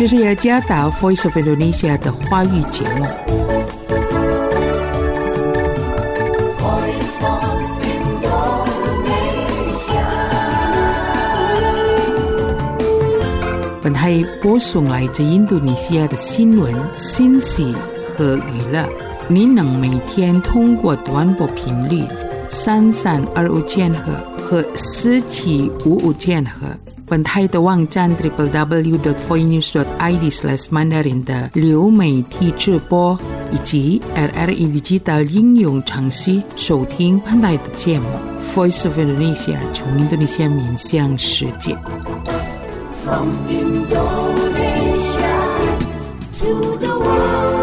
这是雅加达 Voice of Indonesia 的华语节目。本台播送来自印度尼西亚的新闻、信息和娱乐。您能每天通过短波频率3325千赫和4755千赫，本台的网站 www.voinews.id/mandarin 的流媒体直播，以及 RRI Digital 应用程序收听本台的节目。Voice of Indonesia 从印度尼西亚面向世界。From Indonesia to the world.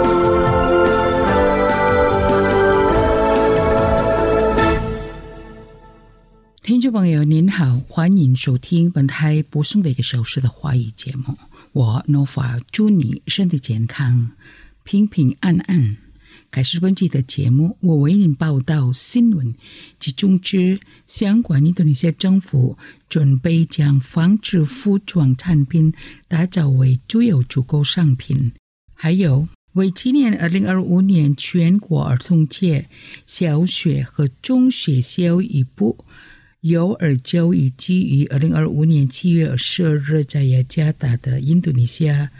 听众朋友您好，欢迎收听本台播送的1个小时的华语节目。我 Nova 祝你身体健康，平平安安。开始本期的节目，我为您报道新闻，集中之相关印度尼西亚政府准备将纺织服装产品打造为主要出口商品，还有为纪念2025年全国儿童节，小学和中学教育部幼儿教育基于2025年7月22日在雅加达的印度尼西亚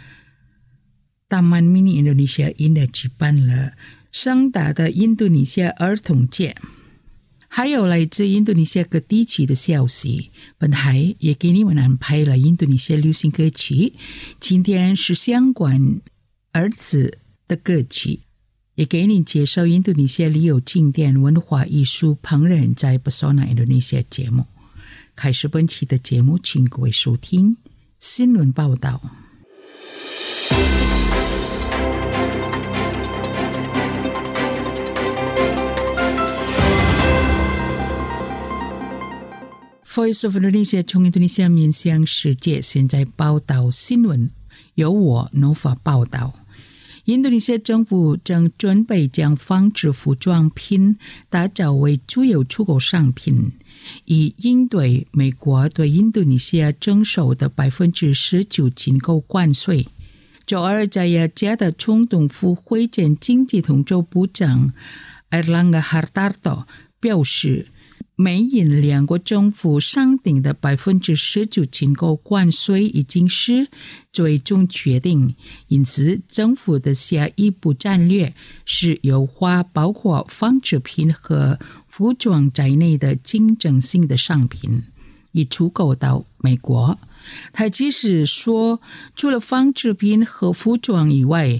Taman Mini Indonesia Indah举办了盛大的印度尼西亚儿童节。还有来自印度尼西亚各地区的消息，本台也给你们安排了印度尼西亚流行歌曲，今天是相关儿子的歌曲，也给你介绍印度尼西亚旅游景点、文化艺术、烹饪在 Pesona Indonesia 节目。开始本期的节目，请各位收听新闻报道。Voice of Indonesia 从印度尼西亚面向世界，现在报道新闻，由我 Nova 报道。印度尼西亚政府正准备将纺织服装品打造为主要出口商品，以应对美国对印度尼西亚征收的 19% 进口关税。周二在雅加达总统府会见经济统筹部长 Airlangga Hartarto 表示，美印两国政府商定的 19% 进口关税已经是最终决定，因此政府的下一步战略是优化包括纺织品和服装在内的竞争性的商品，以出口到美国。他即使说，除了纺织品和服装以外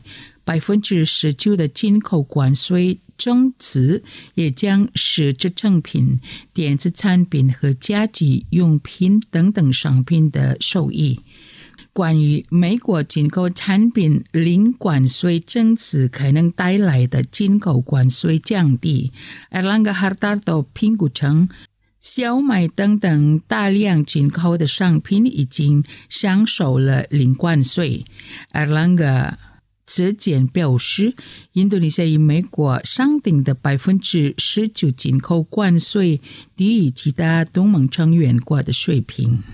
，19% 的进口关税增值也将使制成品、电子产品和家居用品等等商品的受益。关于美国进口产品零关税增值可能带来的进口关税降低， Airlangga Hartarto 评估称，小麦等等大量进口的商品已经享受了零关税。 Airlangga之前表示，印度尼西亚与美国商定的 19% 进口关税低于其他东盟成员国的水平。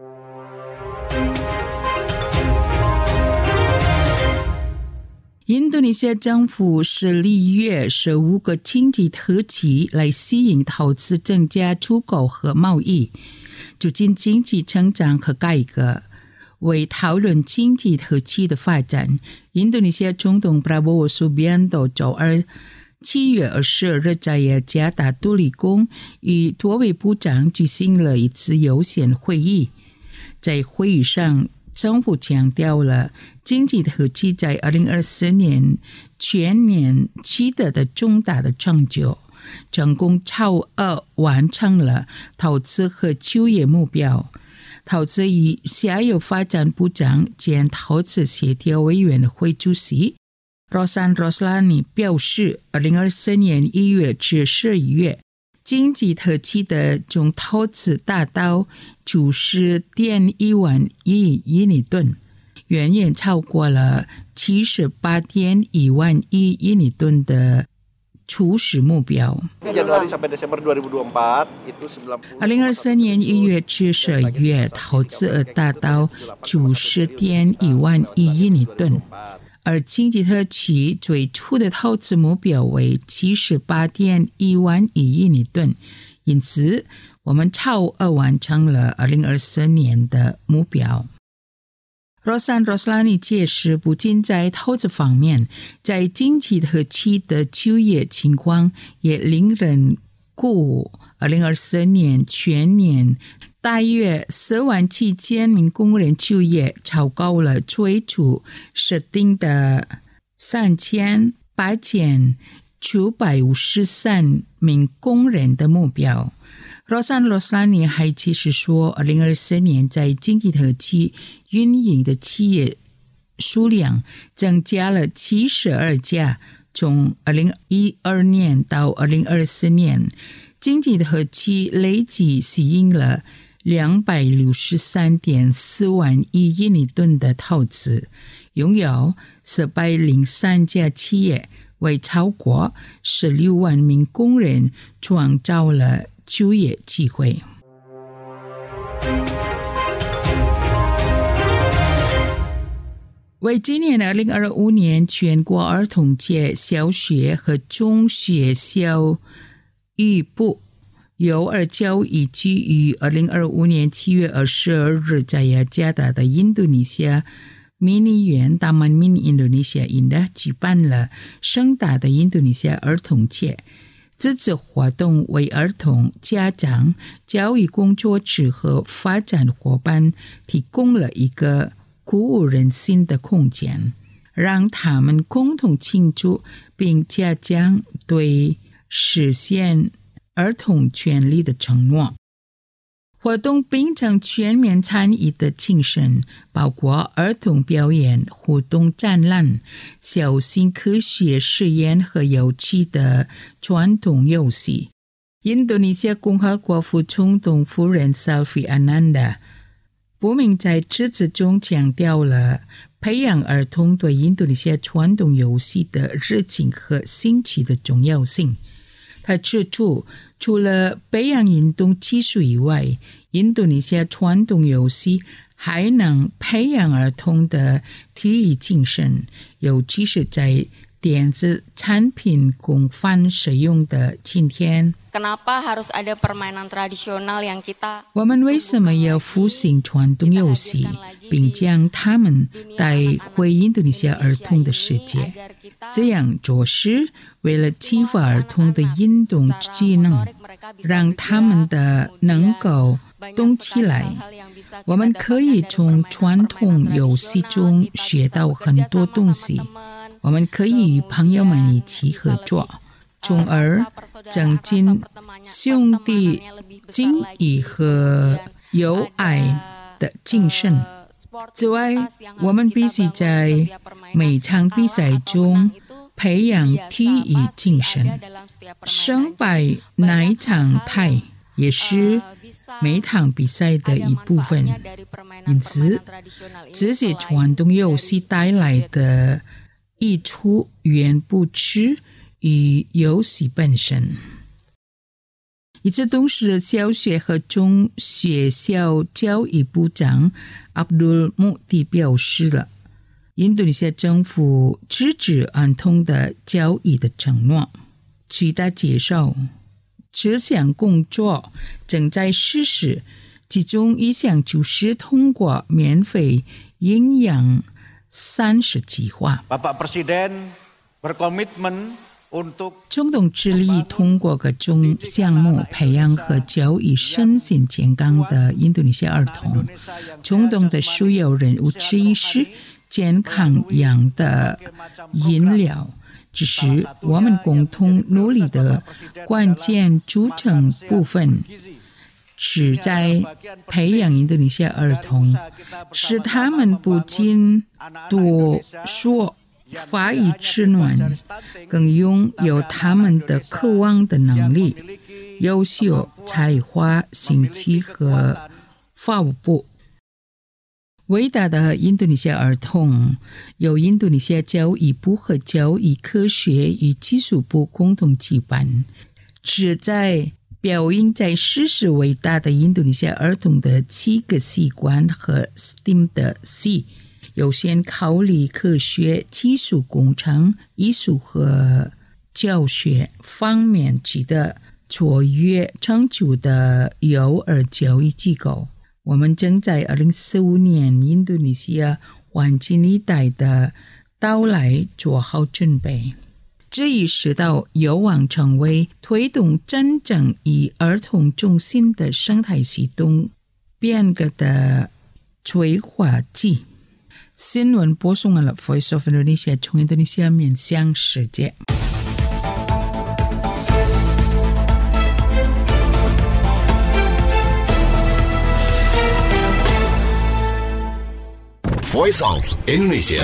印度尼西亚政府是利用15个经济特区来吸引投资、增加出口和贸易，促进经济成长和改革。为讨论经济特区的发展，印度尼西亚总统 Prabowo Subianto 周二7月22日在雅加达杜里宫与多位部长举行了一次优先会议。在会议上，政府强调了经济特区在2024年全年取得的重大的成就，成功超额完成了投资和就业目标。投资与下游发展部长兼投资协调委员会主席 Rosan Roslani 表示，2024年1月至12月，经济特区的总投资达到 90.1万亿英里吨，远远超过了 78.1万亿英里吨的初始目标。2023年1月至12月，投资额达到90.1万亿印尼盾，而经济特区最初的投资目标为78.1万亿印尼盾，因此我们超额完成了2024年的目标。Rosan Roslani 解释，不仅在投资方面，在经济特区的就业情况也令人鼓舞。2024年全年大约4万7千名工人就业，超过了最初设定的3853名工人的目标。Rosan Roslani 还解释说，2024年在经济特区运营的企业数量增加了72家，从2012年到2024年，经济特区累计吸引了263.4万亿印尼盾的投资，拥有403家企业，为超过16万名工人创造了就业机会。为今年2025年全国儿童节，小学和中学教育部幼儿教育局于2025年7月22日在雅加达的印度尼西亚迷你园 Taman Mini Indonesia Indah 举办了盛大的印度尼西亚儿童节。这次活动为儿童、家长、教育工作者和发展伙伴提供了一个鼓舞人心的空间，让他们共同庆祝并加强对实现儿童权利的承诺。活动秉承全面参与的精神，包括儿童表演、互动展览、小型科学实验和有趣的传统游戏。印度尼西亚共和国副总统夫人 Selvi Ananda 不明在致辞中强调了培养儿童对印度尼西亚传统游戏的热情和兴趣的重要性。他指出，除了培养运动技术以外，印度尼西亚传统游戏还能培养儿童的体育精神，尤其是在电子产品广泛使用的今天。我们为什么要复兴传统游戏，并将它们带回印度尼西亚儿童的世界？这样做是为了激发儿童的运动技能，让他们的能够动起来。我们可以从传统游戏中学到很多东西。我们可以与朋友们一起合作，从而增进兄弟情谊和友爱的精神。此外，我们必须在每场比赛中培养体育精神。胜败乃常态，也是每场比赛的一部分。因此，这些传统游戏带来的益处远不止于游戏本身。与此同时，小学和中学校教育部长 Abdul Muti 表示了印度尼西亚政府支持儿童的教育的承诺。据他介绍，这项工作正在实施，其中一项就是通过免费营养30计划。总统致力通过各种项目培养和教育身心健康的印度尼西亚儿童。总统的首要任务之一是健康养的饮料，这是我们共同努力的关键组成部分。是在培养印度尼西亚儿童，使他们不仅多说发育稚嫩，更拥有他们的渴望的能力、优秀才华、兴趣和抱负。 伟大的印度尼西亚儿童由印度尼西亚教育部和教育科学与技术部共同举办，旨在表扬在世世伟大的印度尼西亚儿童的7个习惯和 STEM 的 C， 优先考虑科学、技术、工程、艺术和教学方面取得卓越成就的幼儿教育机构。我们正在2045年印度尼西亚黄金一代的到来做好准备，这已使到有望成为推动真正以儿童中心的生态系统变革的催化剂。新闻播送了 Voice of Indonesia 从印度尼西亚面向世界。 Voice of Indonesia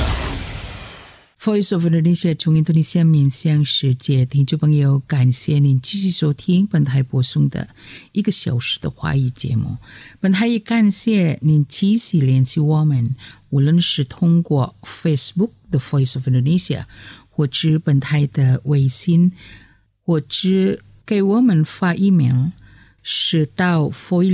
Voice of Indonesia 从印度尼西亚面向世界，听众朋友，感谢您继续收听本台播送的1个小时的华语节目。本台也感谢您继续联系我们，无论是通过 Facebook The Voice of Indonesia， 或者本台的微信，或者给我们发 email， 是到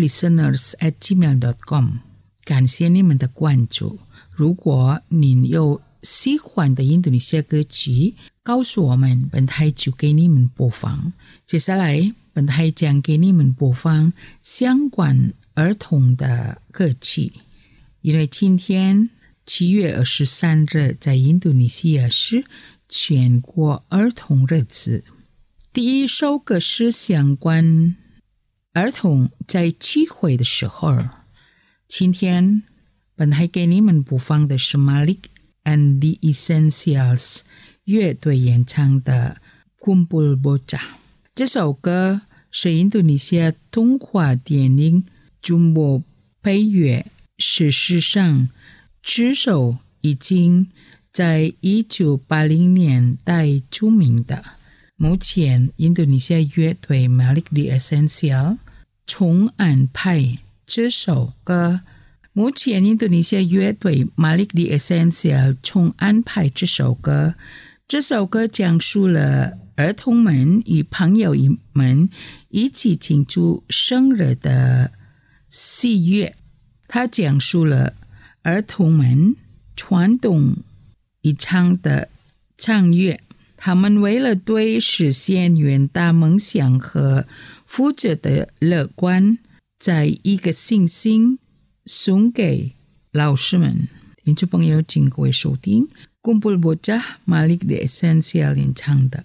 voicelisteners@gmail.com。 感谢你们的关注。如果您有喜欢的印度尼西亚歌曲，告诉我们，本台就给你们播放。接下来本台将给你们播放相关儿童的歌曲，因为今天7月23日在印度尼西亚是全国儿童日子。第一首歌是相关儿童在聚会的时候。今天本台给你们播放的是 Malik and the Essentials 乐队演唱的 Kumpul Bocah。 这首歌是印度尼西亚动画电影 Jumbo 配乐，事实上这首已经在1980年代著名的。目前印度尼西亚乐队 Malik the Essentials 重安排这首歌。目前印度尼西亚乐队 Malik the Essentials 重安排这首歌。这首歌讲述了儿童们与朋友们一起庆祝生日的喜悦。它讲述了儿童们传统一唱的唱乐，他们为了对实现远大梦想和负责的乐观，在一个星星送给老师们。听众朋友，请各位收听 Kumpul Bocah Malik the Essentials 演唱的。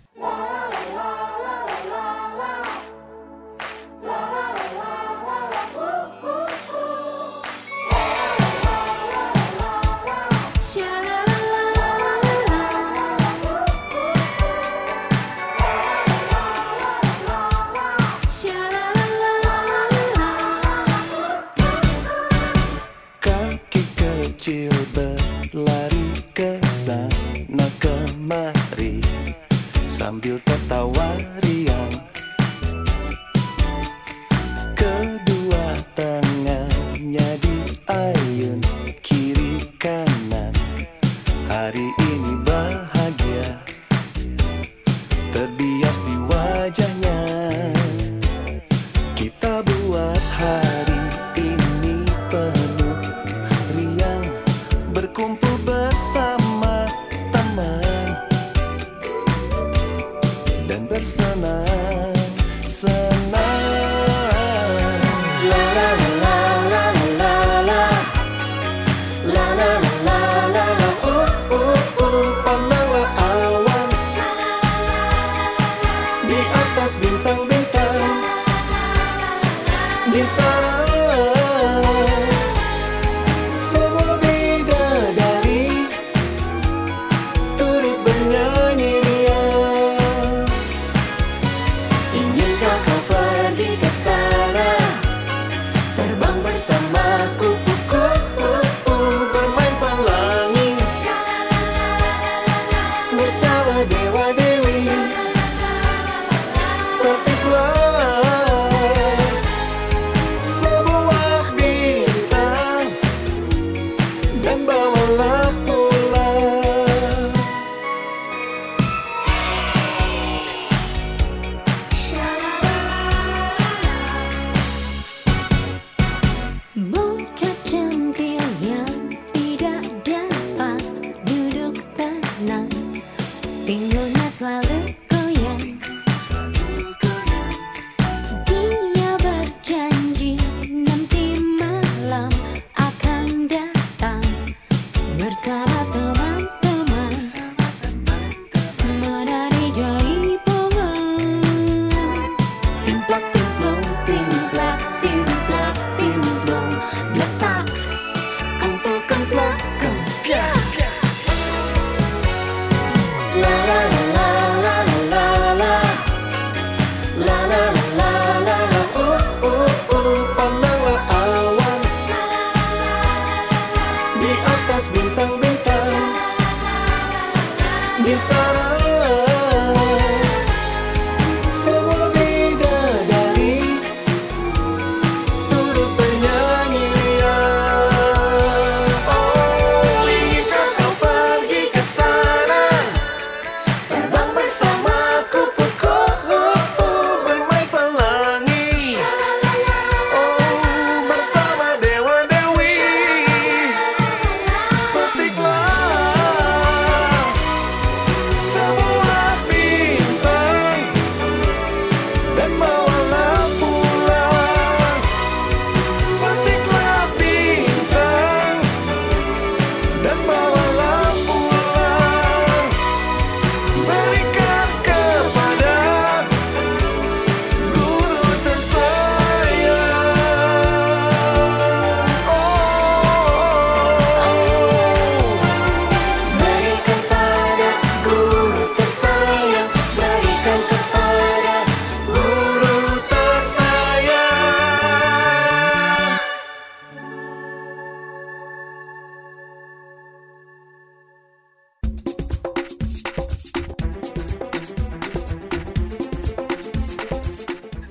Berlari ke sana kemari sambil tertawa riang, kedua tangannya diayun kiri kanan. Hari ini bahagia terbias di wajahnya. Kita buat hari ini penuh riang, berkumpul bersama teman dan bersenang-senang. La la la la la la la la la la la pandanglah awan di atas bintang-bintang di sana. Bersama kupu-kupu bermain pelangi, bersama dewa-dewi, tapi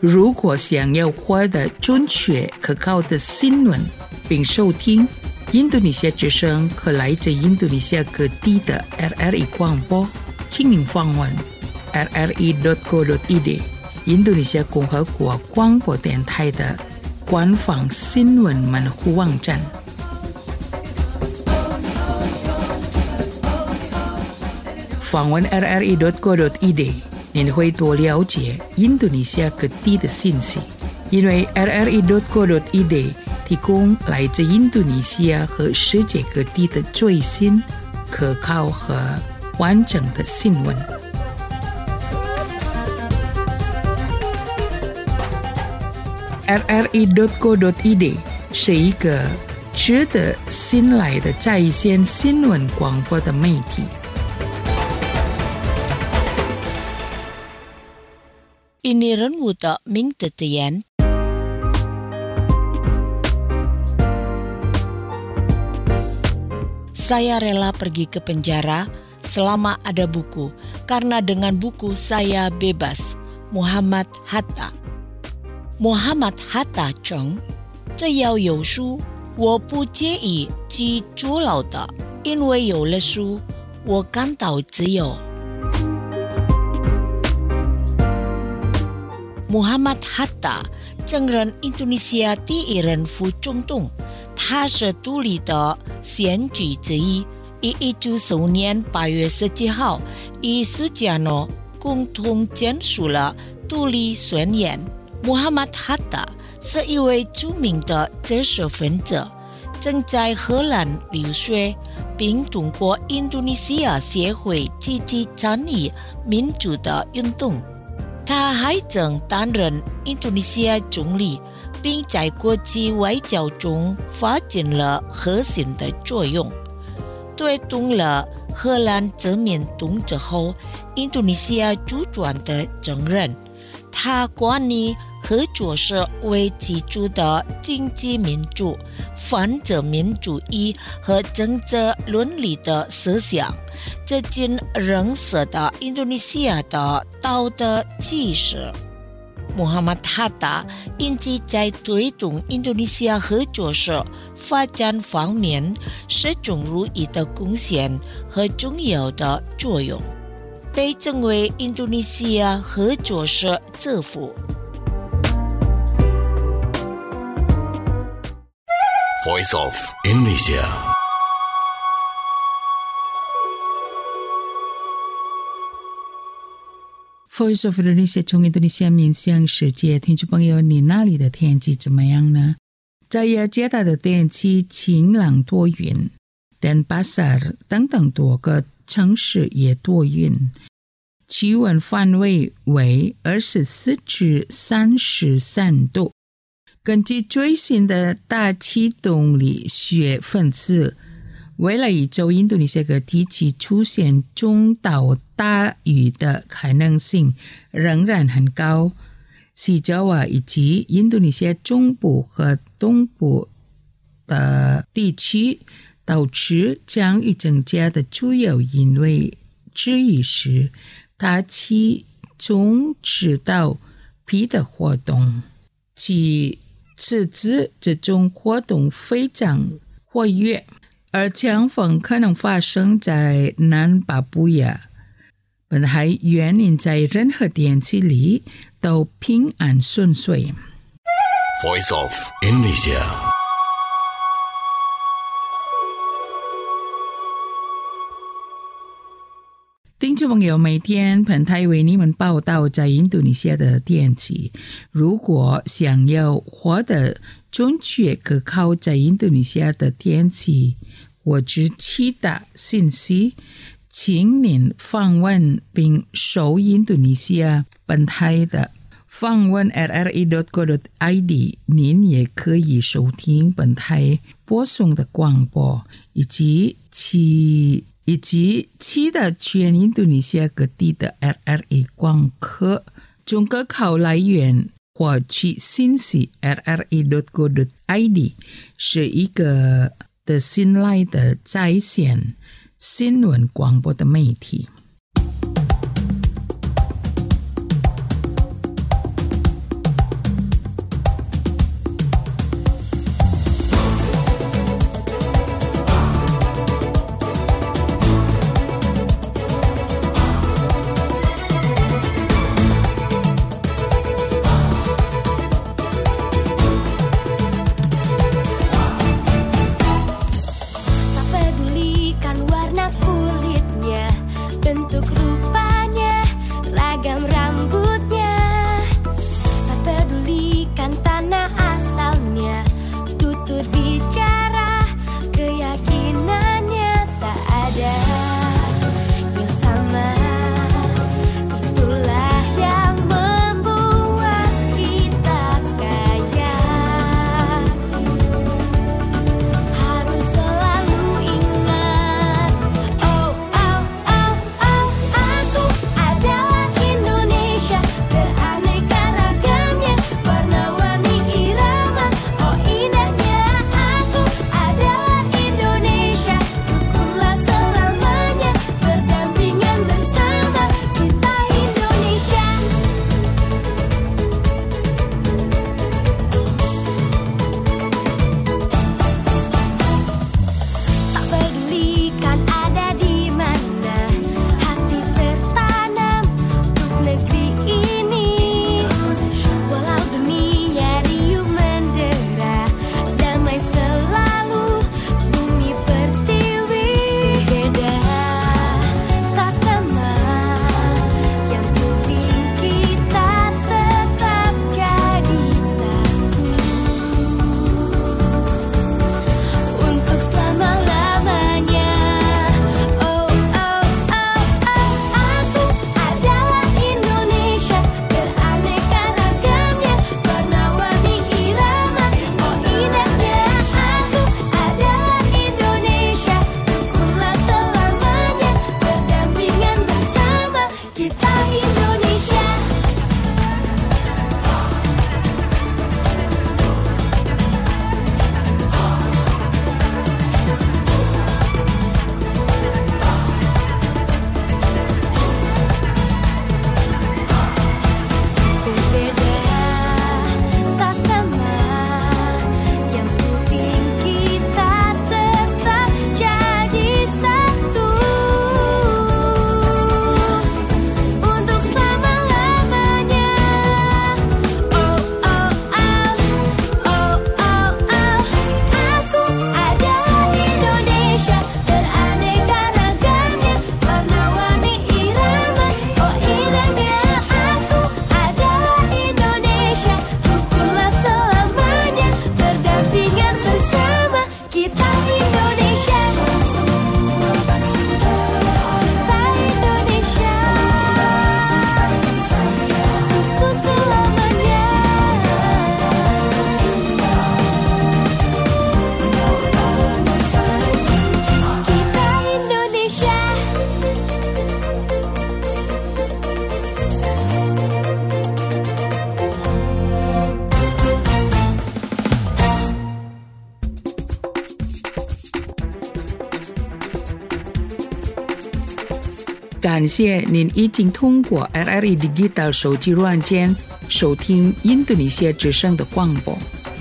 如果想要获得准确可靠的新闻并收听印度尼西亚之声和来自印度尼西亚各地的 RRI 广播，请您访问 rri.co.id 印度尼西亚共和国广播电台的官方新闻门户网站。访问 rri.co.id 您会多了解印度尼西亚各地的信息，因为 rri.co.id 提供来自印度尼西亚和世界各地的最新、可靠和完整的新闻。rri.co.id 是一个值得信赖的在线新闻广播的媒体。 Ini renwu de ming de tian. Saya rela pergi ke penjara selama ada buku, karena dengan buku saya bebas. Muhammad Hatta. Muhammad Hatta 称，只要有书，我不介意去坐牢的，因为有了书，我感到自由。Muhammad Hatta 曾任印度尼西亚第一任副总统，他是独立的选举之一。1995年8月17号，与苏加诺共同签署了独立宣言。Muhammad Hatta 是一位著名的知识分子，正在荷兰留学，并通过印度尼西亚协会积极参与民主的运动。他还曾担任印度尼西亚总理，并在国际外交中发挥了核心的作用。推动了荷兰殖民统治后印度尼西亚主权的承认。他关于合作社为基础的经济民主、反殖民主义和政治伦理的思想，这进认识到印度尼西亚的道德基石。Muhammad Hatta 因其在推动印度尼西亚合作社发展方面始终如一的贡献和重要的作用，被称为印度尼西亚合作社之父。 Voice of Indonesia. Voice of Indonesia 从印度尼西亚面向世界，听众朋友，你那里的天气怎么样呢？在雅加达的天气晴朗多云，Denpasar 等等多个城市也多云，气温范围为24至33度。根据最新的大气动力学分析，未来一周印度尼西亚各地区出现中到大雨的可能性仍然很高。西爪哇以及印度尼西亚中部和东部的地区导致降雨增加的主要因为之一是大气中指导皮的活动，此次这种活动非常活跃，而强风可能发生在南巴布亚。本来愿您在任何天气里都平安顺遂。 Voice of Indonesia. 听众朋友，每天本台为你们报道在印度尼西亚的天气。如果想要获得准确可靠在印度尼西亚的天气或者其他信息，请您访问并收印度尼西亚本台的访问 rri.co.id， 您也可以收听本台播送的广播以及其他全印度尼西亚各地的 RRI 广播，从可靠来源获取信息。 rri.co.id 是一个的信赖的在线新闻广播的媒体。 感谢您已经通过 RRI Digital 手机软件收听印度尼西亚之声的广播。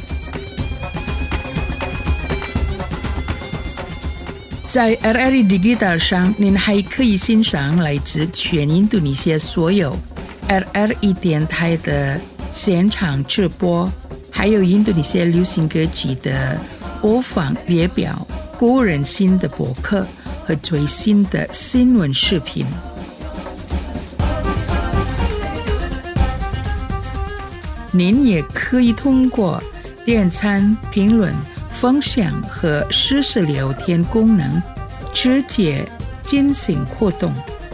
在 RRI Digital 上，您还可以欣赏来自全印度尼西亚所有 RRI 电台的现场直播，还有印度尼西亚流行歌曲的播放列表、个人新的博客和最新的新闻视频。您也可以通过点赞、评论、分享和实时聊天功能直接进行互动。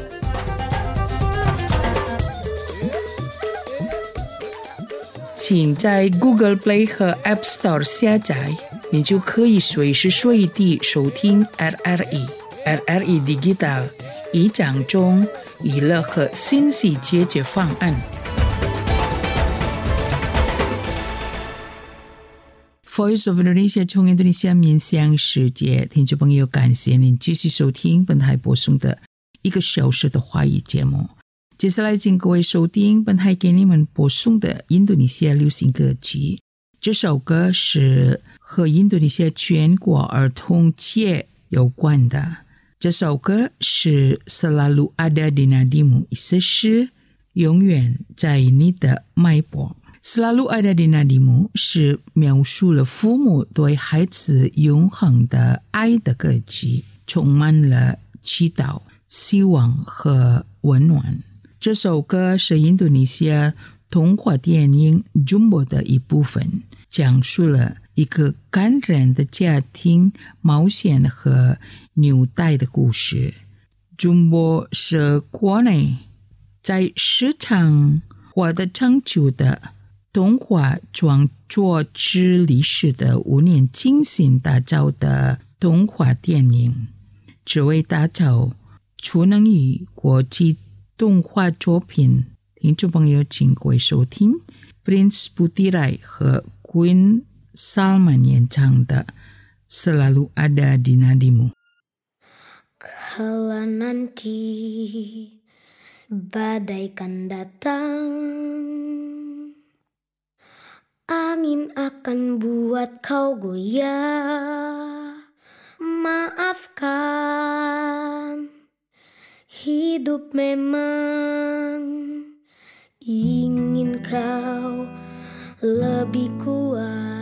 请在 Google Play 和 App Store 下载，你就可以随时随地收听 RRI Digital 以讲中娱乐和信息解决方案。Voice of Indonesia 从印度尼西亚面向世界，听众朋友，感谢您继续收听本台播送的1个小时的华语节目。接下来请各位收听本台给你们播送的印度尼西亚流行歌曲。这首歌是和印度尼西亚全国儿童节有关的。这首歌是 Selalu Ada di Nadimu， 意思是永远在你的脉搏。Selalu Ada di Nadimu 是描述了父母对孩子永恒的爱的歌曲，充满了祈祷、希望和温暖。这首歌是印度尼西亚童话电影 Jumbo 的一部分，讲述了一个感人的家庭冒险和纽带的故事。Jumbo 是国内在市场获得成就的动画创作之历史的5年精心打造的动画电影，只为打造出能于国际动画作品。听众朋友，请各位收听 Prince Putirai 和 Queen Salman 演唱的 Selalu Ada di Nadimu。 Kala nanti badai kan datang, angin akan buat kau goyah. Maafkan, hidup memang ingin kau lebih kuat.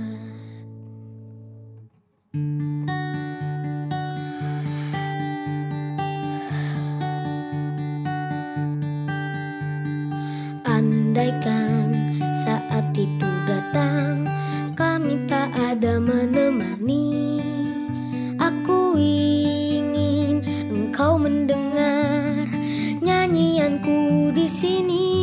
Andaikan saat itu datang, kami tak ada menemani. Aku ingin engkau mendengar nyanyianku di sini.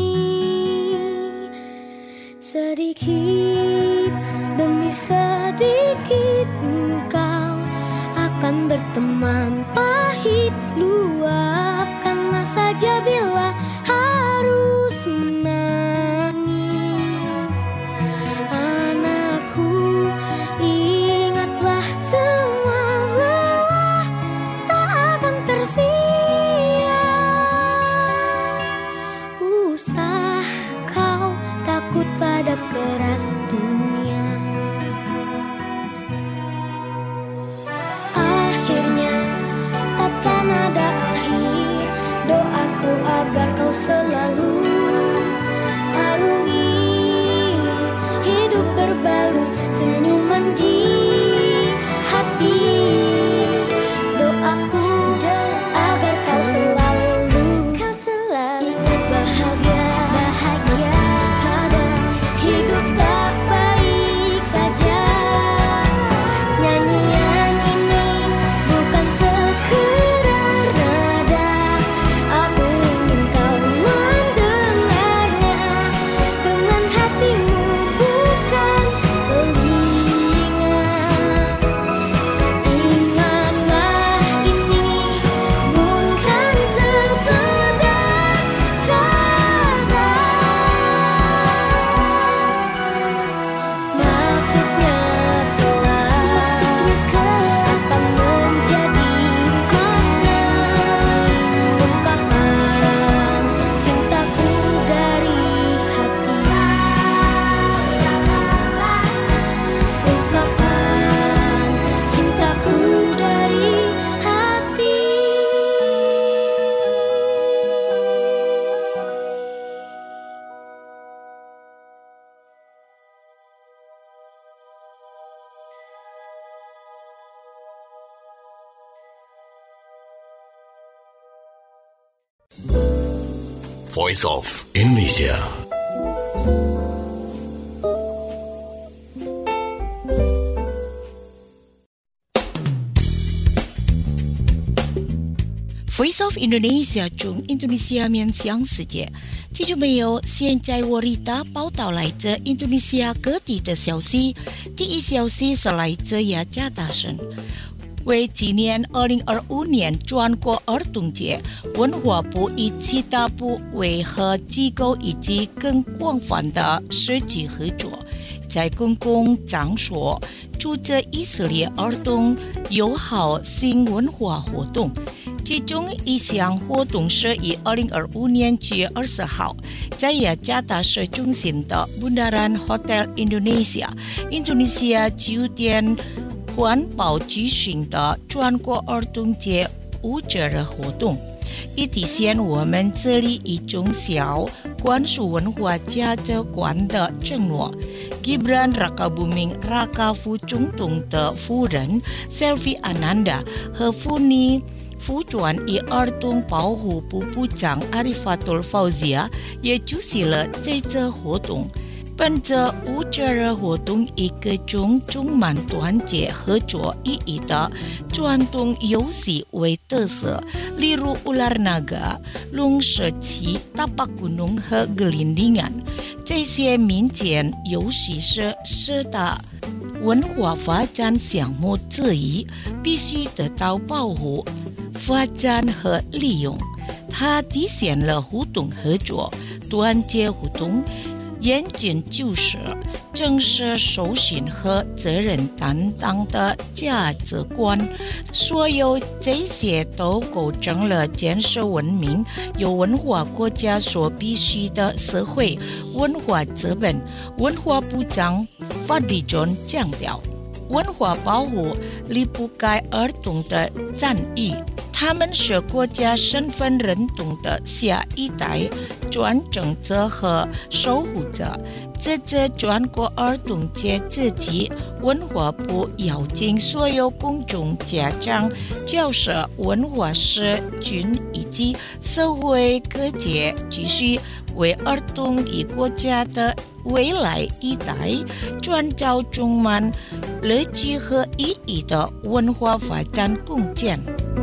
Sedikit demi sedikit engkau akan berteman pahit. Luapkanlah saja bila harus menangis. Anakku, ingatlah semua lelah tak akan tersia. Usah kau takut pada keras Voice of Indonesia. Voice of Indonesia 中印度尼西亚面向世界，记住没有？现在Warita报道来自印度尼西亚各地的消息。第一消息是来自雅加达省，为纪念2025年中国儿童节，文化部与其他部委和机构以及更广泛的社区合作，在公共场所组织以色列儿童友好性文化活动。其中一项活动是于2025年7月20号在雅加达市中心的 Bundaran Hotel Indonesia 印度尼西亚酒店环保举行的中国儿童节舞者的活动，以体现我们这里以中小关注文化价值观的承诺。Gibran Rakabuming Raka副总统的夫人 Selvi Ananda 和妇女服装与儿童保护部部长 Arifatul Fauzia 也出席了这次活动。本次舞者的活动以各种充满团结合作意义的传统游戏为特色，例如 ular naga、龙蛇棋、tapak gunung 和gelindingan。这些民间游戏是十大文化发展项目之一，必须得到保护、发展和利用。它体现了互动合作、团结互动、严谨就事、正视守信和责任担当的价值观。所有这些都构成了建设文明、有文化国家所必须的社会文化资本。文化部长Fadli John 强调，文化保护离不开儿童的参与，他们是国家身份认同的下一代传承者和守护者。这次中国儿童节之际，文化部邀请所有公众、家长、教师、文化社群以及社会各界继续为儿童与国家的未来一代创造充满乐趣和意义的文化发展贡献。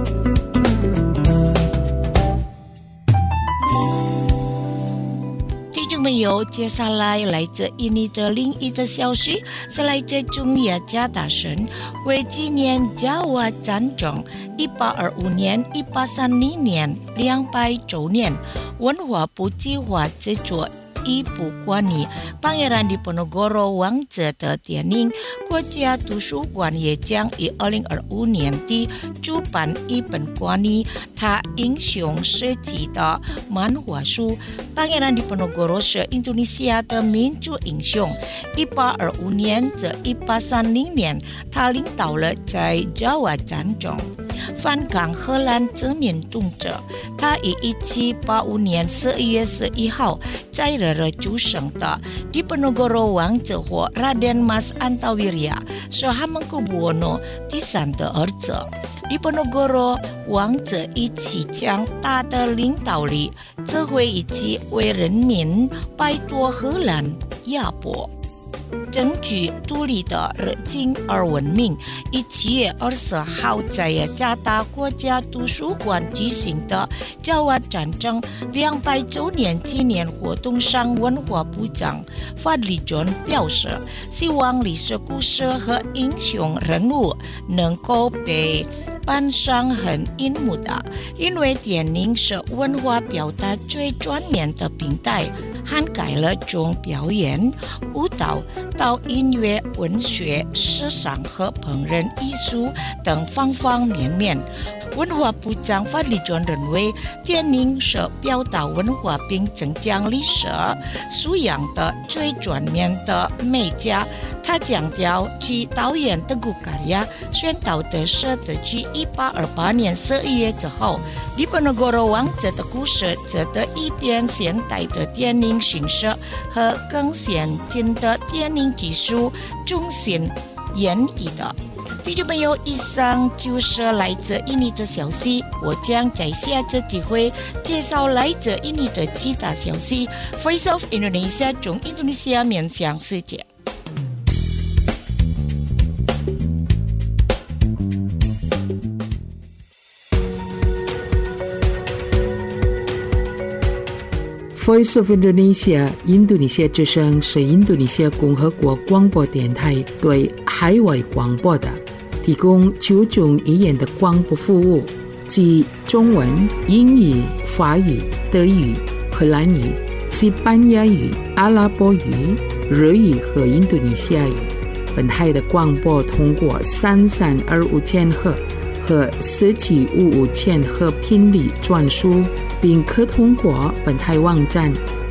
没有，接下来来自印尼的另一个消息是来自中雅加达省，为纪念Jawa战争1825年、1830年200周年，文化部计划制作一部关于Pangeran Diponegoro 王者的电影，国家图书馆也将于2025年底主办一本关于他英雄事迹的漫画书。Pangeran Diponegoro 是印度尼西亚的民族英雄，1825年至1830年，他领导了在Jawa战争反抗荷兰殖民统治。他于1785年11月11号在出生的Diponegoro 王子或 Raden Mas Antawirya 是Hamengkubuwono第3的儿子。Diponegoro 王子以其强大的领导力、智慧以及为人民摆脱荷兰压迫、争取独立的热情而闻名。于7月20号在雅加达国家图书馆举行的Jawa战争200周年纪念活动上，文化部长Fadli John 表示，希望历史故事和英雄人物能够被搬上很荧幕的，因为电影是文化表达最全面的平台，涵盖了从表演、舞蹈到音乐、文学、时尚和烹饪艺术等方方面面。文化部长Fadli John 认为，电影是表达文化并增强历史素养的最全面的媒介。他强调，其导演Teguh Karya宣导的是的于1828年11月之后，Diponegoro 王者的故事值得一遍现代的电影形式和更先进的电影技术中心演绎的。 听众朋友，以上就是来自印尼的消息，我将在下次机会介绍来自印尼的其他消息。Voice of Indonesia 从印度尼西亚面向世界。 Voice of Indonesia 印度尼西亚之声是印度尼西亚共和国广播电台对海外广播的提供9种语言的广播服务，即中文、英语、法语、德语、荷兰语、西班牙语、阿拉伯语、日语和印度尼西亚语。本台的广播通过3325千赫和1755千赫频率转输，并可通过本台网站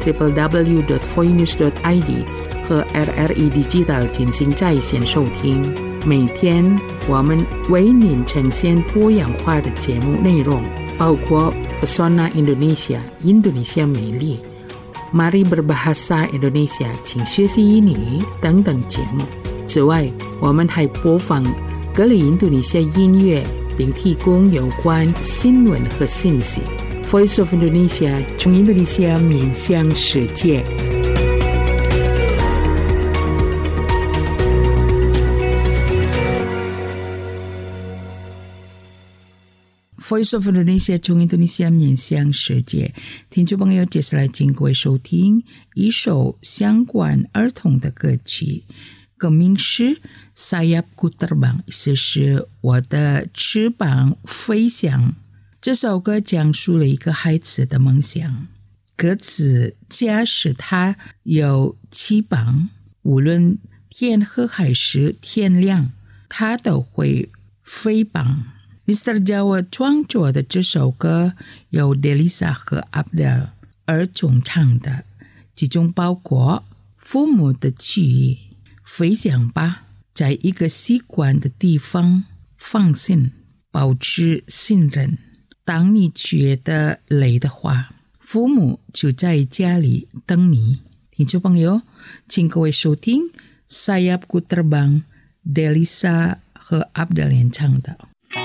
www.voinews.id 和 RRI Digital 进行在线收听。每天我们为您呈现多样化的节目内容，包括 Pesona Indonesia 印度尼西亚美丽、Mari Berbahasa Indonesia 请学习英语等等节目。此外，我们还播放各类印度尼西亚音乐，并提供有关新闻和信息。Voice of Indonesia 从印度尼西亚面向世界。Voice of Indonesia 从印度尼西亚面向世界，听众朋友，接下来请各位收听一首相关儿童的歌曲，歌名是 Sayapku Terbang， 意思是我的翅膀飞翔。这首歌讲述了一个孩子的梦想，歌词假使他有翅膀，无论天黑还是天亮，他都会飞翔。Mr. Jawa 创作的这首歌由 Delisa 和 Abdel 儿童唱的，其中包括父母的词语：飞翔吧，在一个习惯的地方放心，保持信任。当你觉得累的话，父母就在家里等你。听众朋友，请各位收听 Sayapku Terbang Delisa 和 Abdel 演唱的。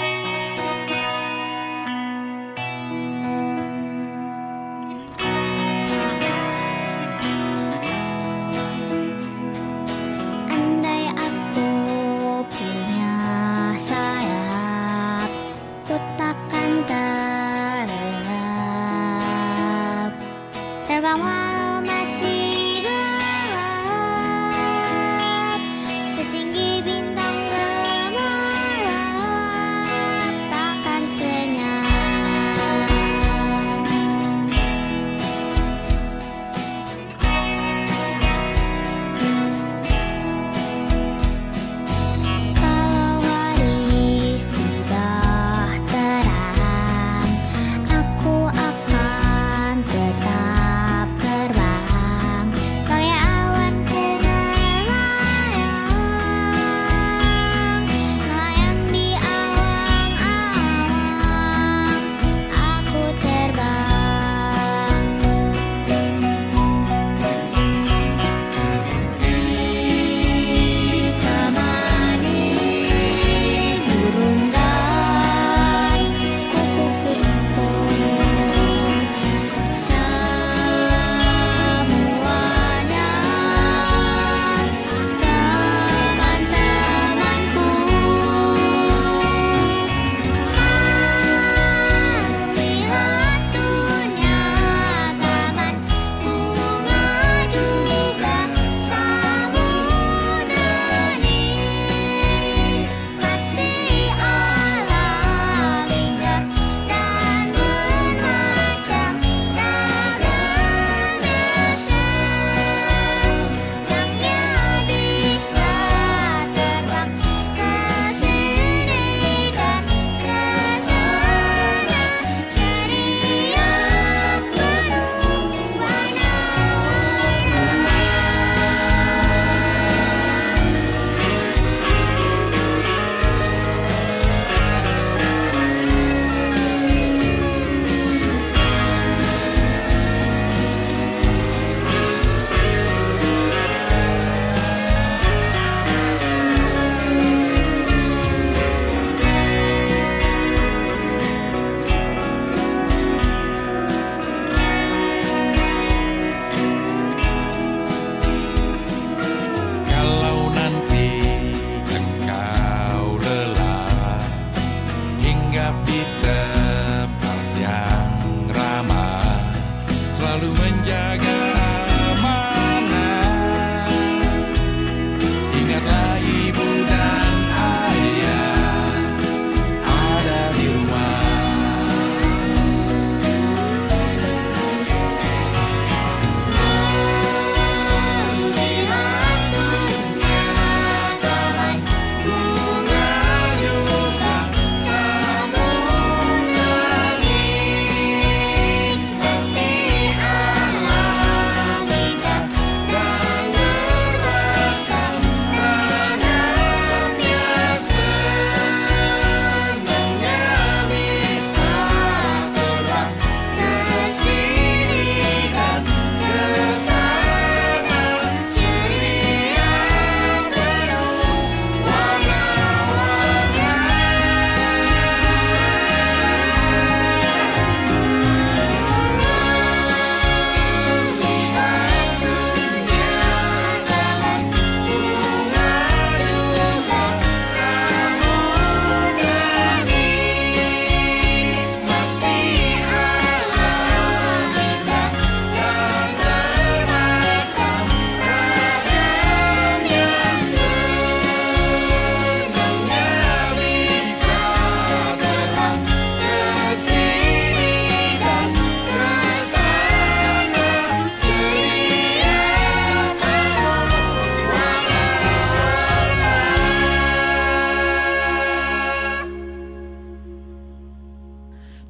Terbang walau masih gelap, setinggi bintang gemerlap.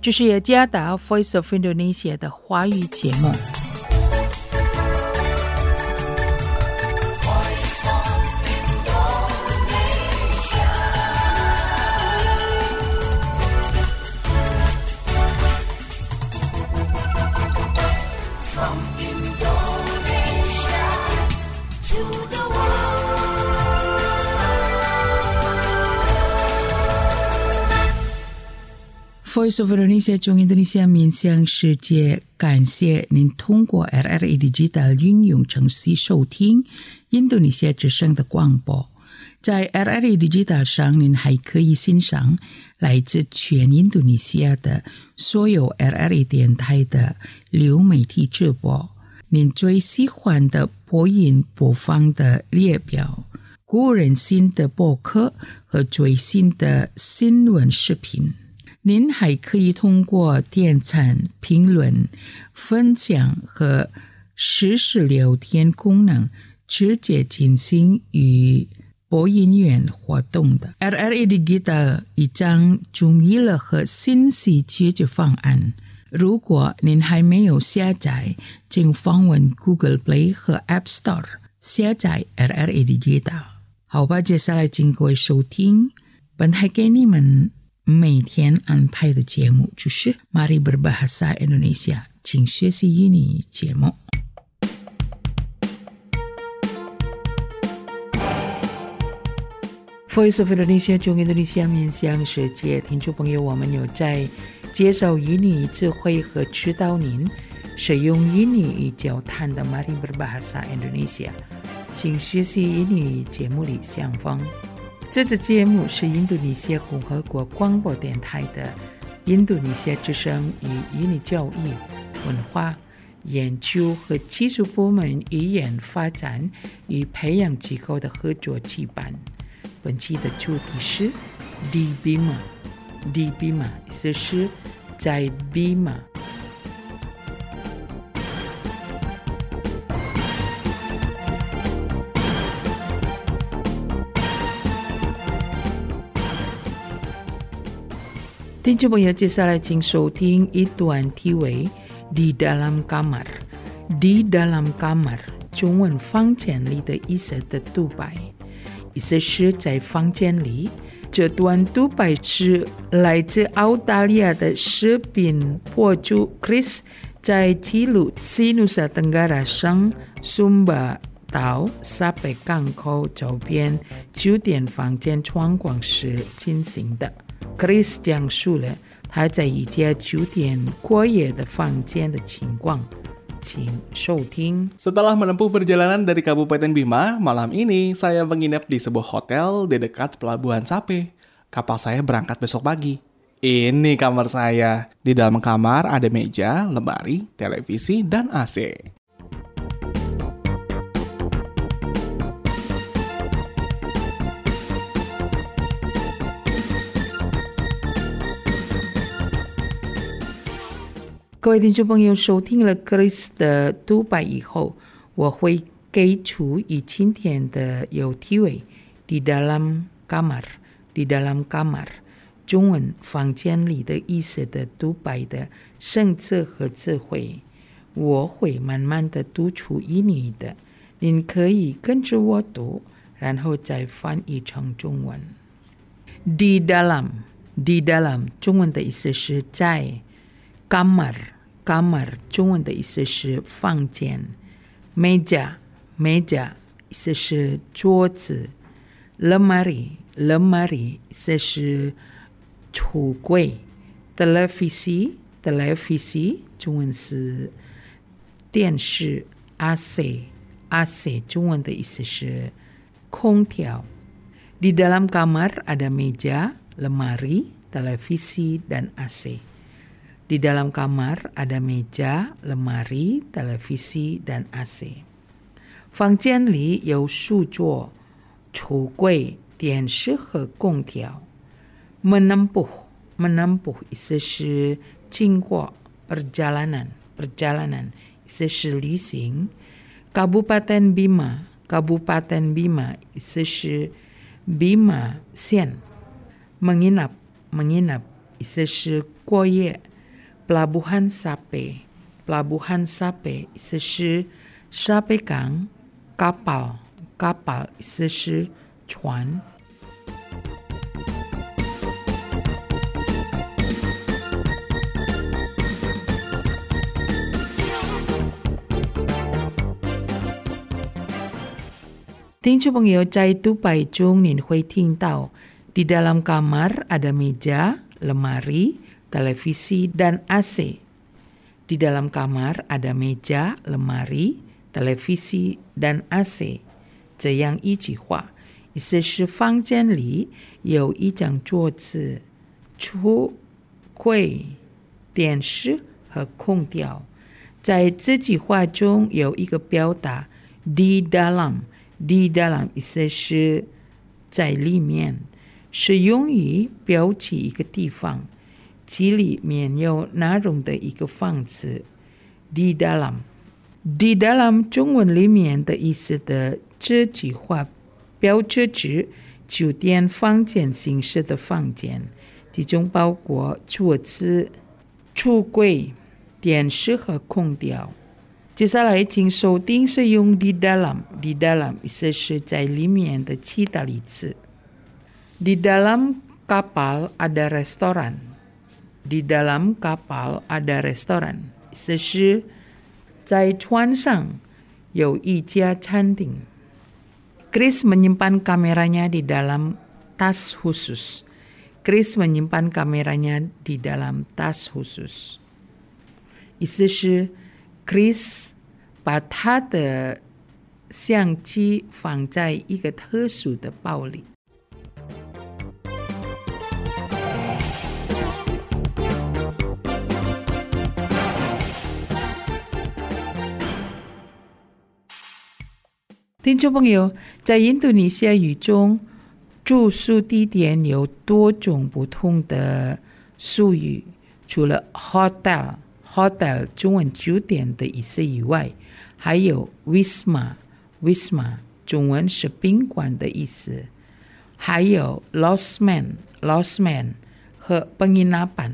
这是雅加达 Voice of Indonesia 的华语节目。Voice of Indonesia 中印度尼西亚面向世界，感谢您通过 RRI Digital 应用程序收听印度尼西亚之声的广播。在 RRI Digital 上，您还可以欣赏来自全印度尼西亚的所有 RRI 电台的流媒体直播。您最喜欢的播音播放的列表、个人新的播客和最新的新闻视频。您还可以通过点赞、评论、分享和实时聊天功能直接进行与播音员活动的。RRI Digital 已经注意了和信息解决方案。如果您还没有下载，请访问 Google Play 和 App Store 下载 RRI Digital。好吧，接下来请各位收听本台给你们每天安排的节目，就是 Mari Berbahasa Indonesia 请学习英语节目。Voice of Indonesia 中印度尼西亚面向世界，听众朋友，我们有在介绍英语智慧和指导您使用英语与交谈的 Mari Berbahasa Indonesia 请学习英语节目里相逢。这支节目是印度尼西亚共和国广播电台的印度尼西亚之声与英语教育、文化、研究和技术部门语言发展与培养机构的合作举办。本期的主题是 Di Bima。Di Bima 意思是在 Bima。听众朋友，接下来请收听一段题为 Di Dalam Kamar。Di Dalam Kamar 中文房间里的意思的独白，意思是在房间里。这段独白是来自澳大利亚的视频博主 Chris 在记录西努萨登嘎拉省苏巴岛沙北港口周边酒店房间窗光时进行的。Chris 讲述了他在一家酒店过夜的房间的情况，请收听。 Setelah menempuh perjalanan dari Kabupaten Bima, malam ini saya menginap di sebuah hotel di dekat Pelabuhan Sape. Kapal saya berangkat besok pagi. Ini kamar saya. Di dalam kamar ada meja, lemari, televisi, dan AC. 各位听众朋友，收听了 Chris 的独白以后，我会给出以今天的有题为 Di Dalam Kamar。Di Dalam Kamar 中文房间里的意思的独白的生字和智慧，我会慢慢的读出英语的，您可以跟着我读，然后再翻译成中文。Di Dalam，Di Dalam 中文的意思是在。Kamar 中文的意思是房间。Meja 意思是桌子。Lemari 意思是橱柜。Televisi 中文是电视。AC 中文的意思是空调。Di dalam kamar ada meja, lemari, televisi, dan AC。Di dalam kamar ada meja, lemari, televisi, dan AC。 房间里有书桌、橱柜、电视和空调。Menempuh 意思是经过 perjalanan 意思是旅行。Kabupaten Bima 意思是 Bima 县。menginap意思是过夜。 pelabuhan Sape. Pelabuhan Sape 意思是沙贝港 kapal 意思是船。听众朋友，在独白中您会听到 di dalam kamar ada meja, lemari, televisi, dan AC. Di dalam kamar ada meja, lemari, televisi, dan AC. 这样一句话，意思是房间里有一张桌子、橱柜、电视和空调。在这句话中有一个表达 di dalam。di dalam 意思是在里面，是用于标记一个地方，其里面有内容的一个房子。di dalam。di dalam 中文里面的意思的这句话标志指酒店房间形式的房间，其中包括桌子、橱柜、电视和空调。接下来请收听是用 di dalam。di dalam 意思是在里面的其他例子。Di dalam kapal ada restoran. Di dalam kapal ada restoran 意思是在船上有一家餐厅。Chris menyimpan kameranya di dalam tas khusus. Chris menyimpan kameranya di dalam tas khusus 意思是Chris 把他的相机放在一个特殊的包里。听众朋友，在印度尼西亚语中，住宿地点有多种不同的术语，除了 hotel 中文酒店的意思以外，还有 wisma 中文是宾馆的意思，还有 losmen 和 penginapan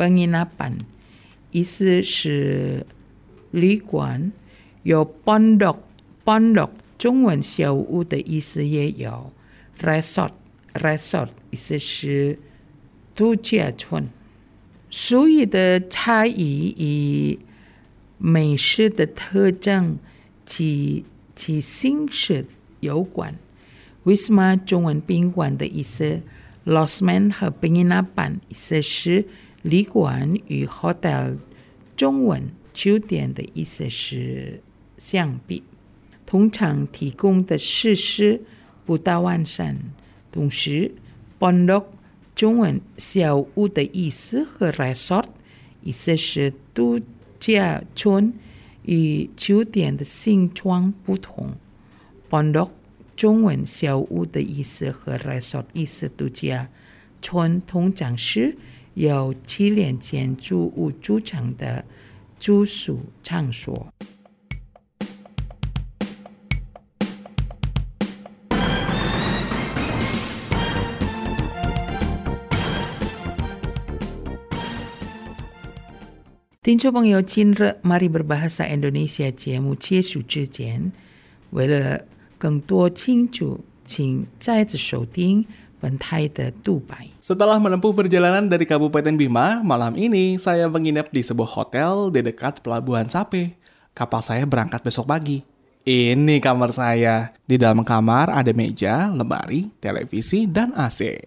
意思是旅馆，有 pondok 中文小屋的意思也有， resort 意思是度假村。术语的差异与美食的特征及其形式有关。wisma 中文宾馆的意思， losmen 和 penginapan 意思是旅馆，与 hotel 中文酒店的意思是相比，通常提供的设施不大完善。同时 pondok 中文小屋的意思和 resort 意思是度假村，与酒店的形状不同。pondok 中文小屋的意思和 resort 意思度假村通常是由纪念建筑物组成的住宿场所。听众朋友，今日 Mari Berbahasa Indonesia 节目结束之前，为了更多清楚，请再次收听本台的独白。 Setelah menempuh perjalanan dari Kabupaten Bima, malam ini saya menginap di sebuah hotel di dekat Pelabuhan Sape. Kapal saya berangkat besok pagi. Ini kamar saya. Di dalam kamar ada meja, lemari, televisi, dan AC.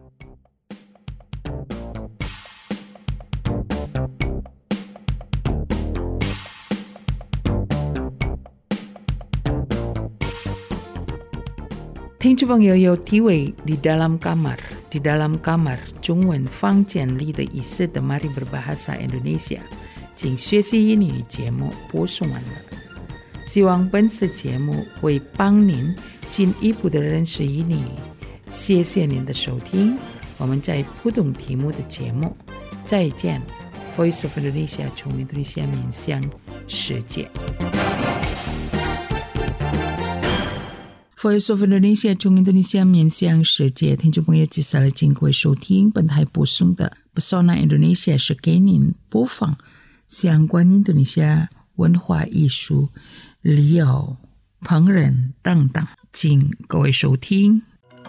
听众朋友有体会 di dalam kamar 中文房间里的意思的 Mari Berbahasa Indonesia 请学习英语节目播送完了，希望本次节目会帮您进一步的认识英语。谢谢您的收听，我们在不同题目的节目再见。 Voice of Indonesia 从印度尼西亚面向世界。 Voice of Indonesia 从印度尼西亚面向世界，听众朋友接下来经过收听本台播送的 Pesona Indonesia 是给您播放相关印度尼西亚文化艺术、旅游、烹饪等等，请各位收听。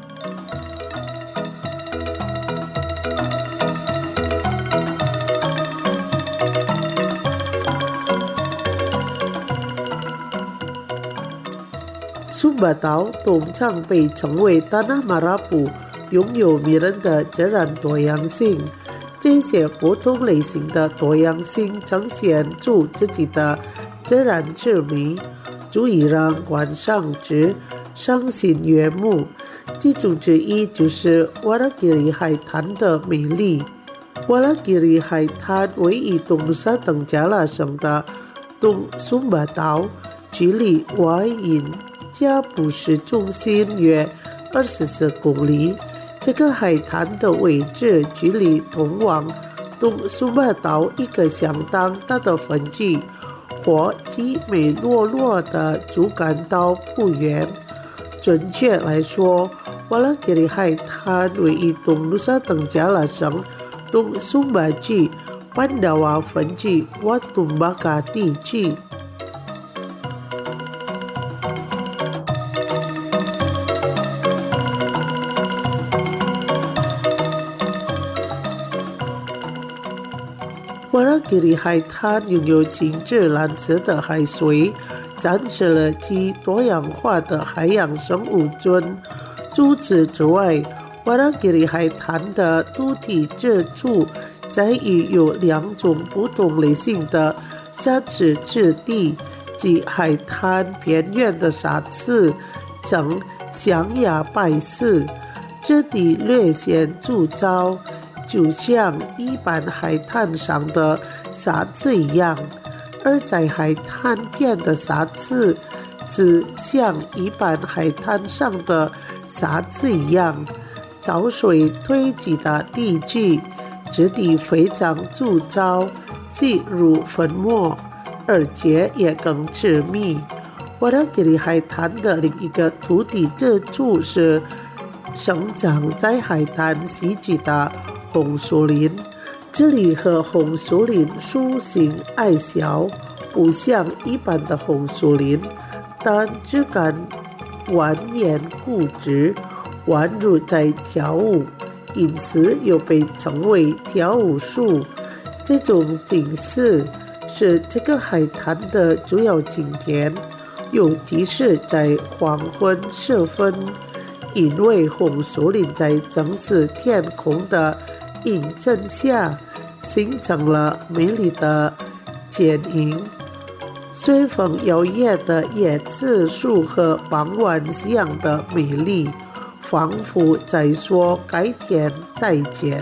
苏巴岛东唱被称为达纳马拉布，拥有迷人的自然多样性。这些不同类型的多样性呈现出自己的自然之美，足以让观赏者赏心悦目。其中之一就是瓦拉吉里海滩的美丽。瓦拉吉里海滩位于东努沙登加拉省的东苏巴岛，距离外因加布市中心约24公里。这个海滩的位置距离通往东苏巴岛一个相当大的分支或基美洛洛的主干道不远。准确来说，瓦拉吉里海滩位于东努沙登加拉省东苏巴区班达瓦分支瓦图巴卡地区。瓦拉吉里海滩拥有精致蓝色的海水，展示了其多样化的海洋生物群。除此之外，瓦拉吉里海滩的独特之处在于有2种不同类型的沙质质地，即海滩边缘的沙子呈象牙白色，质地略显粗糙，就像一般海滩上的沙子一样，而在海滩边的沙子则像一般海滩上的沙子一样，潮水堆积的地区质地非常粗糙，细如粉末，而且也更致密。瓦拉吉里海滩的另一个独特之处是生长在海滩西极的红树林。这里和红树林树形矮小，不像一般的红树林，但枝干蜿蜒固执，宛如在跳舞，因此又被称为跳舞树。这种景色是这个海滩的主要景点，尤其是在黄昏时分，因为红树林在整紫天空的映衬下形成了美丽的剪影。随风摇曳的椰子树和傍晚夕阳的美丽，仿佛在说改天再见。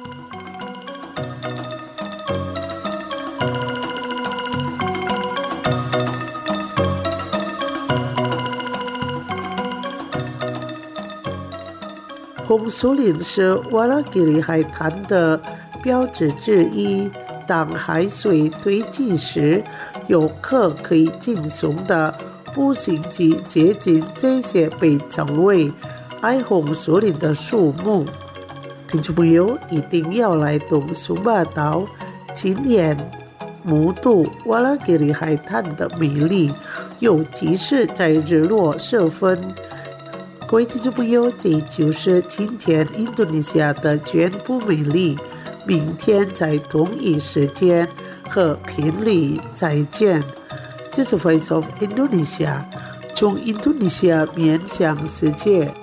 红树林是瓦拉吉里海滩的标志之一，当海水堆积时，游客可以轻松地步行及接近这些被称为爱红树林的树木。听众朋友一定要来东苏巴岛亲眼目睹瓦拉吉里海滩的美丽，尤其是在日落时分。各位听众朋友，这就是今天印度尼西亚的全部美丽。明天在同一时间和频率再见。这是 Voice of Indonesia， 从印度尼西亚面向世界。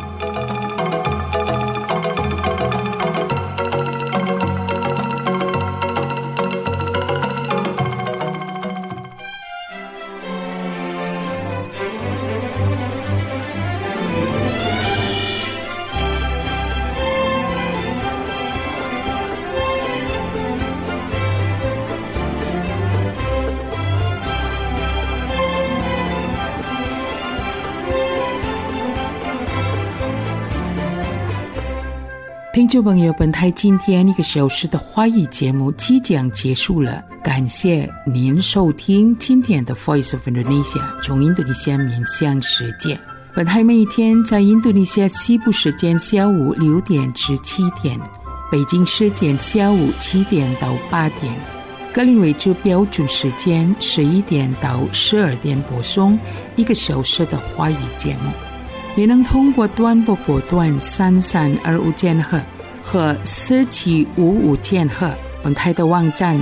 听众朋友，本台今天1个小时的华语节目即将结束了，感谢您收听今天的 Voice of Indonesia， 从印度尼西亚面向世界。 本台每一天在印度尼西亚西部时间下午6点至7点，北京时间下午7点到8点，格林威治标准时间11点到12点播送1个小时的华语节目。也能通过短波波段3325千赫和4755千赫，本台的网站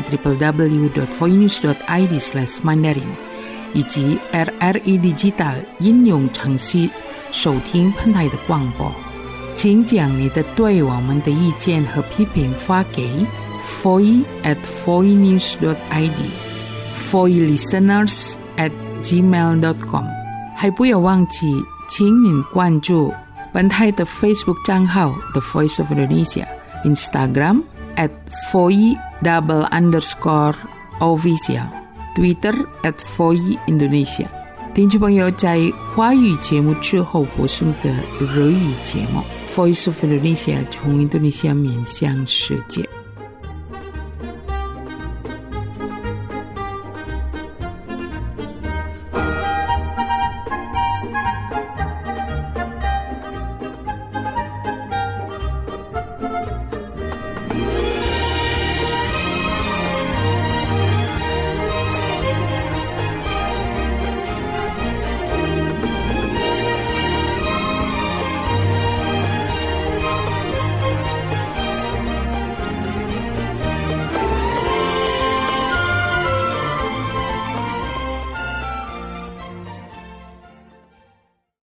www.voinews.id/mandarin 以及 RRE Digital 应用程序收听本台的广播。请将你的对我们的意见和批评发给 foi@voinews.id foilisteners@gmail.com。 还不要忘记请您关注本台的 Facebook 账号 The Voice of Indonesia， Instagram @foi_official， Twitter @foiindonesia。 听众朋友，在华语节目之后播送的日语节目 Voice of Indonesia 从印度尼西亚面向世界。